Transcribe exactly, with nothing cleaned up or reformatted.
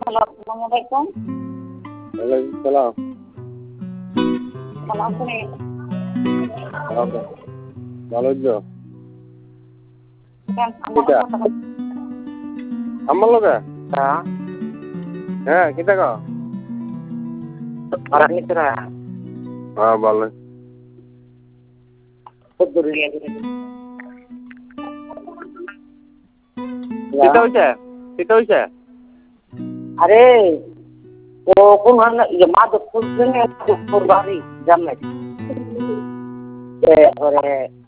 Hello, আসসালামু আলাইকুম। ওয়ালাইকুম সালাম। ভালো আছেন? ওকে, ভালো আছো? কেন আমার কিতা কথা বল- আমার লগে? হ্যাঁ, হ্যাঁ, কিতা কও? আর আপনি তোরা হ্যাঁ, ভালো। খুব দূরে নিয়ে গেলেন। কিতা হইছে? কিতা হইছে? আরে ও কোন হান ইয়ে মাধবপুর জন্য মাধবপুর বাড়ি জানলাই ওরে